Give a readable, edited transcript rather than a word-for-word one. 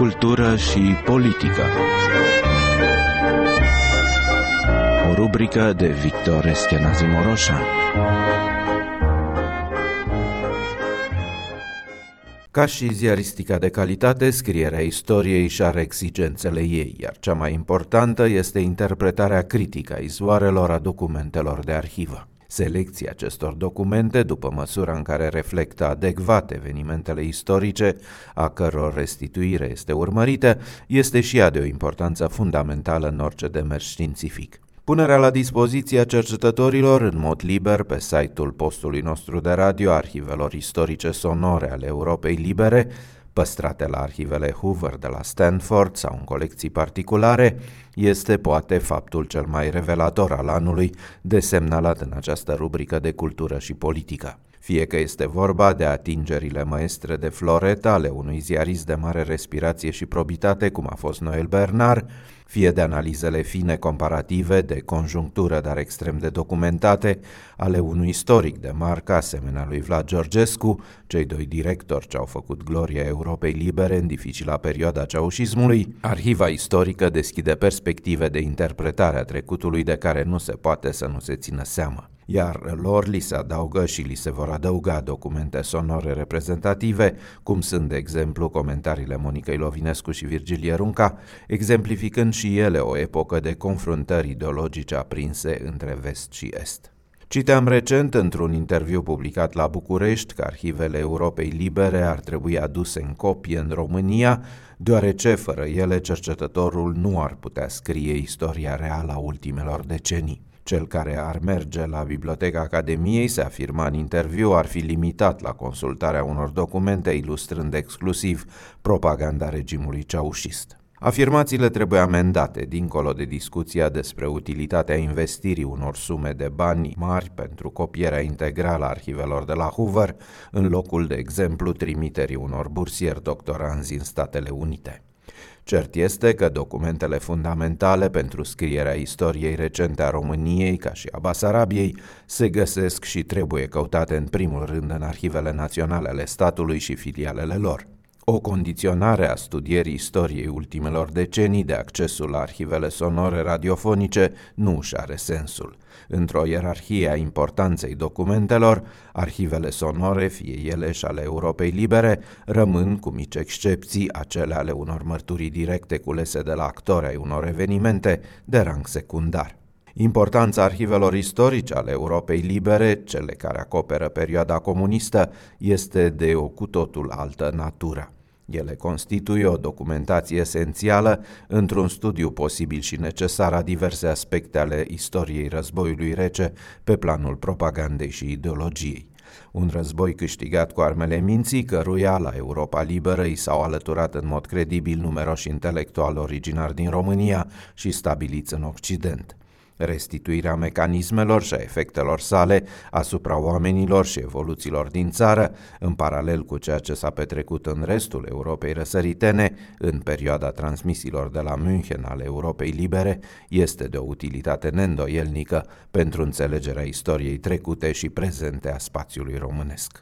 cultură și politică. O rubrică de Victor Eschenazi Moroșan. Ca și ziaristica de calitate, scrierea istoriei își are exigențele ei, iar cea mai importantă este interpretarea critică a izvoarelor, a documentelor de arhivă. Selecția acestor documente, după măsura în care reflectă adecvat evenimentele istorice, a căror restituire este urmărită, este și ea de o importanță fundamentală în orice demers științific. Punerea la dispoziția cercetătorilor în mod liber pe site-ul postului nostru de radio arhivelor istorice sonore ale Europei Libere, păstrate la arhivele Hoover de la Stanford sau în colecții particulare, este poate faptul cel mai revelator al anului desemnalat în această rubrică de cultură și politică. Fie că este vorba de atingerile maestre de floretă ale unui ziarist de mare respirație și probitate, cum a fost Noel Bernard, fie de analizele fine comparative, de conjunctură, dar extrem de documentate, ale unui istoric de marcă asemenea lui Vlad Georgescu, cei doi directori ce au făcut gloria Europei Libere în dificila perioada ceaușismului, arhiva istorică deschide perspective de interpretare a trecutului de care nu se poate să nu se țină seamă. Iar lor li se adaugă și li se vor adăuga documente sonore reprezentative, cum sunt, de exemplu, comentariile Monicăi Lovinescu și Virgilie Runca, exemplificând și ele o epocă de confruntări ideologice aprinse între vest și est. Citeam recent într-un interviu publicat la București că arhivele Europei Libere ar trebui aduse în copie în România, deoarece fără ele cercetătorul nu ar putea scrie istoria reală a ultimelor decenii. Cel care ar merge la Biblioteca Academiei, se afirma în interviu, ar fi limitat la consultarea unor documente ilustrând exclusiv propaganda regimului ceaușist. Afirmațiile trebuie amendate, dincolo de discuția despre utilitatea investirii unor sume de bani mari pentru copierea integrală a arhivelor de la Hoover, în locul, de exemplu, trimiterii unor bursieri doctoranzi în Statele Unite. Cert este că documentele fundamentale pentru scrierea istoriei recente a României, ca și a Basarabiei, se găsesc și trebuie căutate în primul rând în arhivele naționale ale statului și filialele lor. O condiționare a studierii istoriei ultimelor decenii de accesul la arhivele sonore radiofonice nu își are sensul. Într-o ierarhie a importanței documentelor, arhivele sonore, fie ele și ale Europei Libere, rămân, cu mici excepții, acele ale unor mărturii directe culese de la actori ai unor evenimente de rang secundar. Importanța arhivelor istorice ale Europei Libere, cele care acoperă perioada comunistă, este de o cu totul altă natură. Ele constituie o documentație esențială într-un studiu posibil și necesar a diverse aspecte ale istoriei războiului rece pe planul propagandei și ideologiei. Un război câștigat cu armele minții, căruia la Europa Liberă i s-au alăturat în mod credibil numeroși intelectuali originari din România și stabiliți în Occident. Restituirea mecanismelor și a efectelor sale asupra oamenilor și evoluțiilor din țară, în paralel cu ceea ce s-a petrecut în restul Europei răsăritene, în perioada transmisiilor de la München ale Europei Libere, este de o utilitate neîndoielnică pentru înțelegerea istoriei trecute și prezente a spațiului românesc.